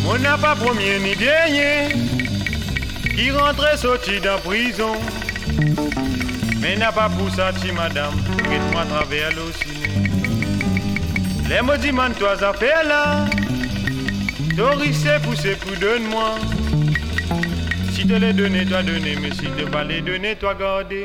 On n'a pas premier ni dernier qui rentrait sorti dans prison. Mais n'a pas pour ça, ti madame, que moi travers l'ociné. Les maudits man, toi affaires là, t'aurais poussé pour donne-moi. Si te les donner, toi donner, mais si te pas les donner, toi garder.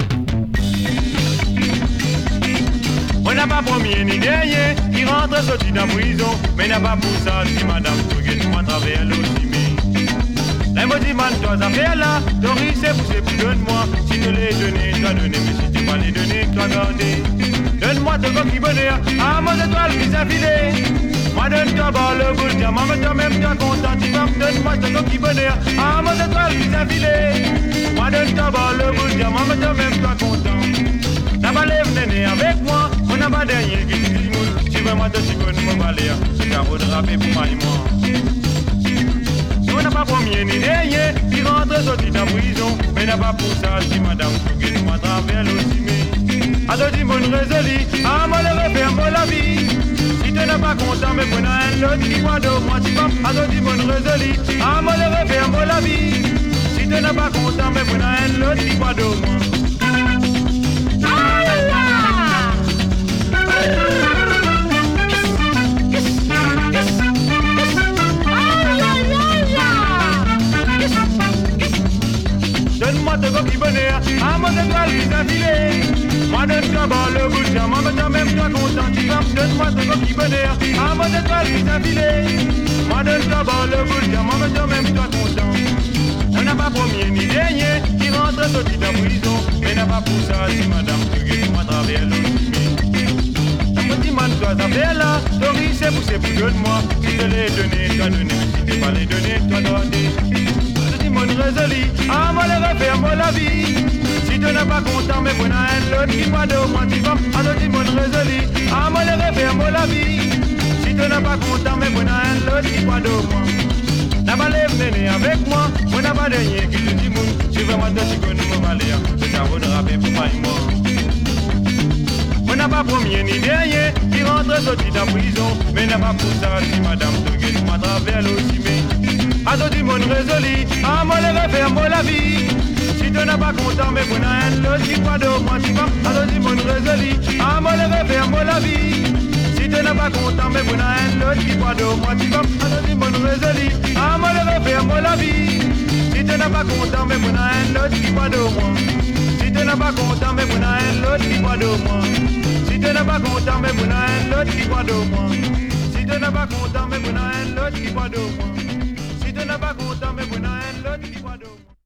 On n'a pas premier ni dernier qui rentre sorti dans prison. Mais n'a pas pour ça, si madame, que moi travers l'ociné. Les maudits man, toi affaires là, t'aurais poussé pour donne-moi. Si te les donner, toi donner, mais si te pas les donner, toi garder. Donne-moi ton coquille bonheur, à mon étoile qui s'affilée. Moi donne-toi bas le bout de diamant, mais toi-même toi content, tu vas. Donne-moi ton coquille bonheur, à mon étoile qui s'affilée. Moi donne-toi bas le bout de diamant, mais toi-même toi content. N'a pas lève néné avec moi, on n'a pas dernier qui dit moule. Si vraiment toi tu connais mon balai, c'est qu'à vous de rapper pour moi et moi. On n'a pas premier ni dernier, qui rentre sorti dans prison. Mais n'a pas pour ça, si madame, tu guettes moi travers l'ocimé. Alors dis mon résolu, à moi le refaire moi la vie. Si tu n'es pas content, mais prenez un autre qui voit de moi, tu vas. Alors dis mon résolu, à moi le refaire moi la vie. Si tu n'es pas content, mais prenez un autre qui voit de moi. Donne-moi ton coquille bonheur, à mon étoile qui s'affilée. Moi donne-toi bas le bout de diamant, mais toi-même toi content, tu vas. Donne-moi ton coquille bonheur, à mon étoile qui s'affilée. Moi donne-toi bas le bout de diamant, mais toi-même toi content. On n'a pas premier ni dernier qui rentre sorti dans prison. Mais n'a pas pour ça, si madame, tu guettes moi travers l'ocimé. Un petit man, toi t'as là, t'aurais c'est poussé pour donne-moi. Si te les donner, toi donner, mais si t'es pas les donner, toi donner. Mon résolu, à moi le refaire moi la vie. Si tu n'es pas content, mais prenez un autre qui voit de moi, tu vas. Alors dis mon résolu, à moi le refaire moi la vie. Si tu n'es pas content, mais prenez un autre qui voit de moi. N'a pas lève néné avec moi, on n'a pas dernier qui te dit moun. Si vraiment toi tu connais mon balai, c'est à vous de rapper pour moi et moi. On n'a pas premier ni dernier qui rentre sorti dans prison. Mais n'a pas pour ça, si madame te guette moi travers l'ocimé. Alors dis mon résolu, à moi le refaire moi la vie. Si tu n'es pas content, mais prenez un autre qui croit de moi, tu vas. Alors dis mon résolu, à moi le refaire moi la vie. Si tu n'es pas content, mais prenez un autre qui croit de moi, tu vas. Alors dis mon résolu, à moi le refaire moi la vie. Si tu n'es pas content, mais prenez un autre qui croit de moi. Si tu n'es pas content, mais prenez un autre qui croit de moi. Si tu n'es pas content, mais prenez un autre qui croit de moi. Si tu n'es pas content, mais prenez un autre qui croit de moi.